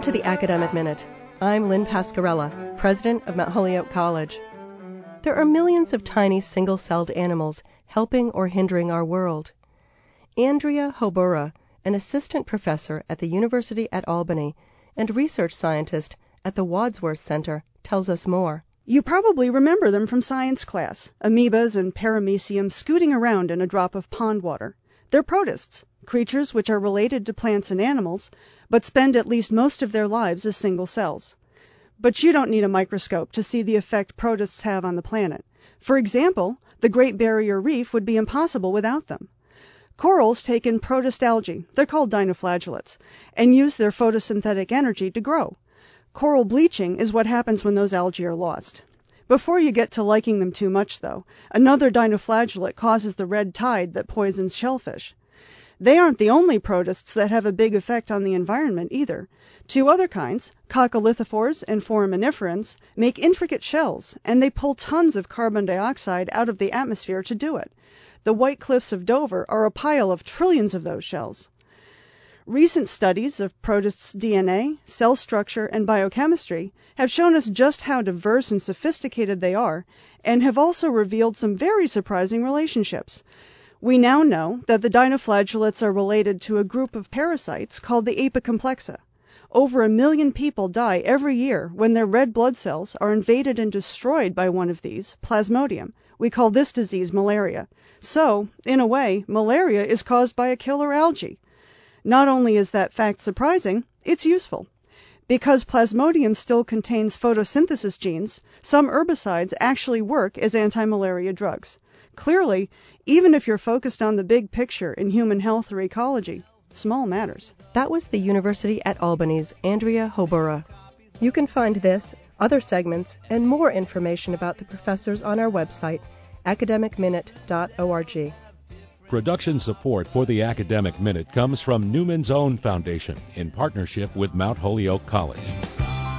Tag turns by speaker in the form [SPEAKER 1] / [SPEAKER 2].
[SPEAKER 1] to the Academic Minute. I'm Lynn Pascarella, president of Mount Holyoke College. There are millions of tiny single-celled animals helping or hindering our world. Andrea Hobura, an assistant professor at the University at Albany and research scientist at the Wadsworth Center, tells us more.
[SPEAKER 2] You probably remember them from science class, amoebas and paramecium scooting around in a drop of pond water. They're protists, creatures which are related to plants and animals, but spend at least most of their lives as single cells. But you don't need a microscope to see the effect protists have on the planet. For example, the Great Barrier Reef would be impossible without them. Corals take in protist algae, they're called dinoflagellates, and use their photosynthetic energy to grow. Coral bleaching is what happens when those algae are lost. Before you get to liking them too much, though, another dinoflagellate causes the red tide that poisons shellfish. They aren't the only protists that have a big effect on the environment either. Two other kinds, coccolithophores and foraminiferans, make intricate shells, and they pull tons of carbon dioxide out of the atmosphere to do it. The White Cliffs of Dover are a pile of trillions of those shells. Recent studies of protists' DNA, cell structure, and biochemistry have shown us just how diverse and sophisticated they are, and have also revealed some very surprising relationships. We now know that the dinoflagellates are related to a group of parasites called the apicomplexa. Over 1 million people die every year when their red blood cells are invaded and destroyed by one of these, Plasmodium. We call this disease malaria. So, in a way, malaria is caused by a killer algae. Not only is that fact surprising, it's useful. Because Plasmodium still contains photosynthesis genes, some herbicides actually work as anti-malaria drugs. Clearly, even if you're focused on the big picture in human health or ecology, small matters.
[SPEAKER 1] That was the University at Albany's Andrea Hobura. You can find this, other segments, and more information about the professors on our website, academicminute.org.
[SPEAKER 3] Production support for the Academic Minute comes from Newman's Own Foundation in partnership with Mount Holyoke College.